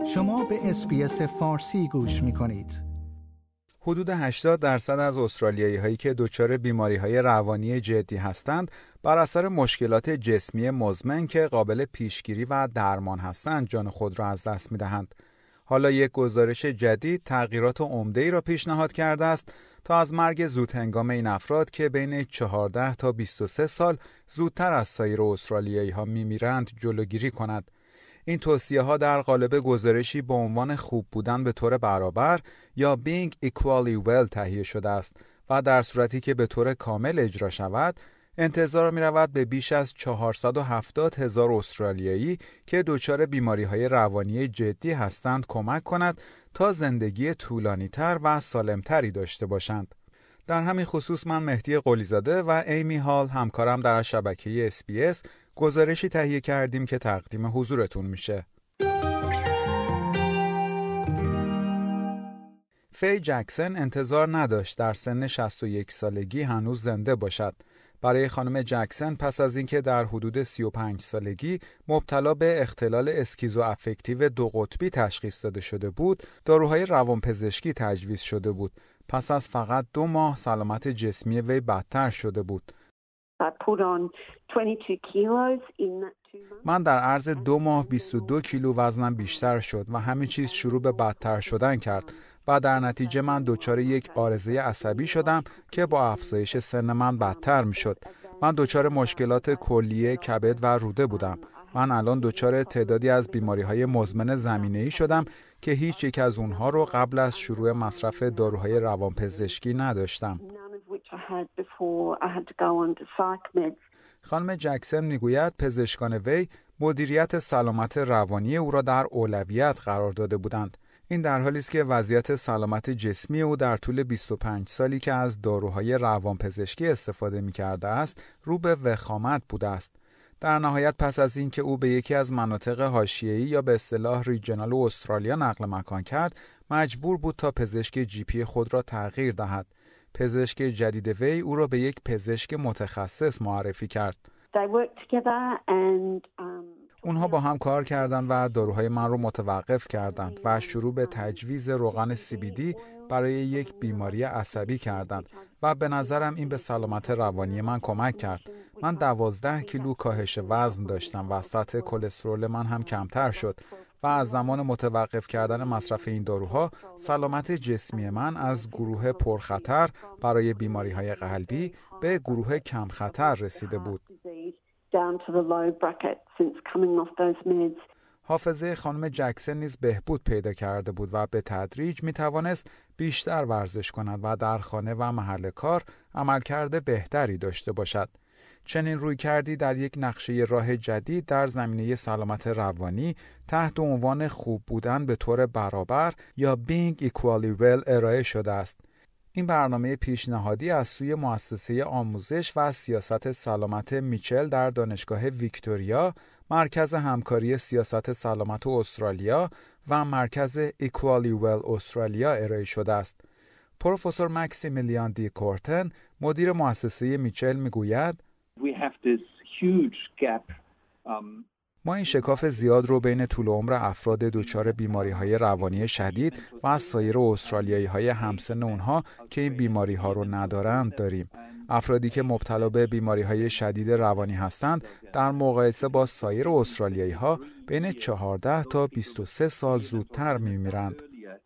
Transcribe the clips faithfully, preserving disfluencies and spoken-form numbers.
شما به اس‌بی‌اس فارسی گوش می‌کنید. حدود هشتاد درصد از استرالیایی‌هایی که دچار بیماری‌های روانی جدی هستند، بر اثر مشکلات جسمی مزمن که قابل پیشگیری و درمان هستند، جان خود را از دست می‌دهند. حالا یک گزارش جدید تغییرات عمده‌ای را پیشنهاد کرده است تا از مرگ زودهنگام این افراد که بین چهارده تا بیست و سه سال زودتر از سایر استرالیایی‌ها می‌میرند جلوگیری کند. این توصیه‌ها در قالب گزارشی با عنوان خوب بودن به طور برابر یا Being Equally Well تهیه شده است و در صورتی که به طور کامل اجرا شود، انتظار می‌رود به بیش از چهارصد و هفتاد هزار استرالیایی که دچار بیماری‌های روانی جدی هستند کمک کند تا زندگی طولانی‌تر و سالم‌تری داشته باشند. در همین خصوص من مهدی قلی‌زاده و ایمی هال همکارم در شبکه اس بی اس گزارشی تهیه کردیم که تقدیم حضورتون میشه. فی جکسن انتظار نداشت در سن شصت و یک سالگی هنوز زنده باشد. برای خانم جکسن پس از اینکه در حدود سی و پنج سالگی مبتلا به اختلال اسکیزوآفکتیو دو قطبی تشخیص داده شده بود، داروهای روانپزشکی تجویز شده بود. پس از فقط دو ماه سلامت جسمی وی بدتر شده بود. من در عرض دو ماه بیست و دو کیلو وزنم بیشتر شد و همه چیز شروع به بدتر شدن کرد و در نتیجه من دچار یک عارضه عصبی شدم که با افزایش سن من بدتر می شد. من دچار مشکلات کلیه کبد و روده بودم. من الان دچار تعدادی از بیماری‌های مزمن زمینه‌ای شدم که هیچ یک از اونها رو قبل از شروع مصرف داروهای روانپزشکی نداشتم. خانم جکسن میگوید پزشکان وی مدیریت سلامت روانی او را در اولویت قرار داده بودند. این در حالی است که وضعیت سلامت جسمی او در طول بیست و پنج سالی که از داروهای روانپزشکی استفاده می‌کرده است، رو به وخامت بوده است. در نهایت پس از اینکه او به یکی از مناطق حاشیه‌ای یا به اصطلاح ریجنال استرالیا نقل مکان کرد، مجبور بود تا پزشک جی پی خود را تغییر دهد. پزشک جدید وی او را به یک پزشک متخصص معرفی کرد. اونها با هم کار کردند و داروهای من رو متوقف کردند و شروع به تجویز روغن سی بی دی برای یک بیماری عصبی کردند و به نظرم این به سلامت روانی من کمک کرد. من دوازده کیلو کاهش وزن داشتم و سطح کلسترول من هم کمتر شد و از زمان متوقف کردن مصرف این داروها سلامت جسمی من از گروه پرخطر برای بیماری‌های قلبی به گروه کم خطر رسیده بود. حافظه خانم جکسن نیز بهبود پیدا کرده بود و به تدریج می توانست بیشتر ورزش کند و در خانه و محل کار عملکرد بهتری داشته باشد. چنین رویکردی در یک نقشه راه جدید در زمینه سلامت روانی تحت عنوان خوب بودن به طور برابر یا Being Equally Well ارائه شده است. این برنامه پیشنهادی از سوی مؤسسه آموزش و سیاست سلامت میچل در دانشگاه ویکتوریا، مرکز همکاری سیاست سلامت استرالیا و مرکز Equally Well استرالیا ارائه شده است. پروفسور مکسیمیلیان دی کورتن، مدیر مؤسسه میچل میگوید We have this huge gap. Um... ما این شکاف زیاد رو بین طول عمر افراد دچار بیماری‌های روانی شدید و از سایر استرالیایی‌های همسن اونها که این بیماری‌ها رو ندارند داریم. افرادی که مبتلا به بیماری‌های شدید روانی هستند در مقایسه با سایر استرالیایی‌ها بین چهارده تا بیست و سه سال زودتر می‌میرند.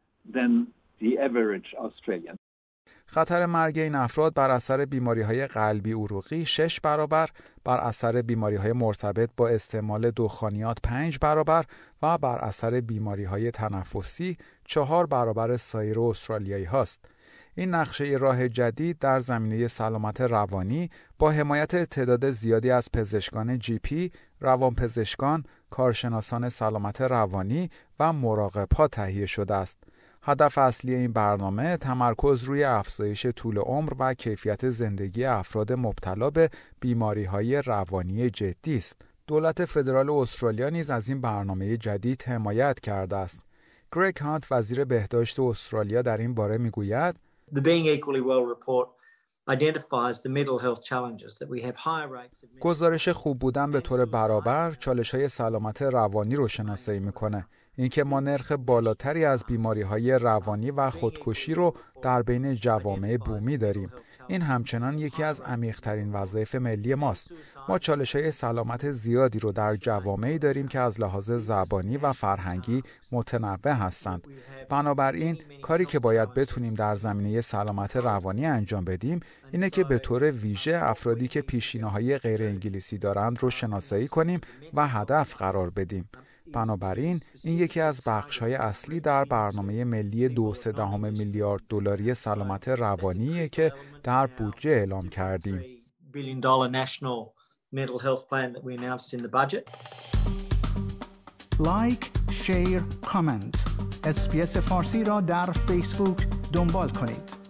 خطر مرگ این افراد بر اثر بیماری‌های قلبی عروقی شش برابر، بر اثر بیماری‌های مرتبط با استعمال دخانیات پنج برابر و بر اثر بیماری‌های تنفسی چهار برابر سایر استرالیایی هاست. این نقشه راه جدید در زمینه سلامت روانی با حمایت تعداد زیادی از پزشکان جی پی، روانپزشکان، کارشناسان سلامت روانی و مراقب‌ها تهیه شده است. هدف اصلی این برنامه تمرکز روی افزایش طول عمر و کیفیت زندگی افراد مبتلا به بیماری‌های روانی جدی است. دولت فدرال استرالیا نیز از این برنامه جدید حمایت کرده است. گرگ هانت، وزیر بهداشت استرالیا، در این باره میگوید The Being Equally Well report identifies the mental health challenges that we have high rates of گزارش خوب بودن به طور برابر چالش‌های سلامت روانی رو شناسایی می‌کنه. اینکه ما نرخ بالاتری از بیماری‌های روانی و خودکشی رو در بین جوامع بومی داریم. این همچنان یکی از عمیق‌ترین وظایف ملی ماست. ما چالش‌های سلامت زیادی رو در جوامعی داریم که از لحاظ زبانی و فرهنگی متنوع هستند. بنابراین کاری که باید بتونیم در زمینه سلامت روانی انجام بدیم اینه که به طور ویژه افرادی که پیشینه‌های غیر انگلیسی دارند رو شناسایی کنیم و هدف قرار بدیم. بنابراین این یکی از بخش‌های اصلی در برنامه ملی دو سه دهم میلیارد دلاری سلامت روانیه که در بودجه اعلام کردیم. لایک، شیر، کامنت. اس بی اس فارسی را در فیسبوک دنبال کنید.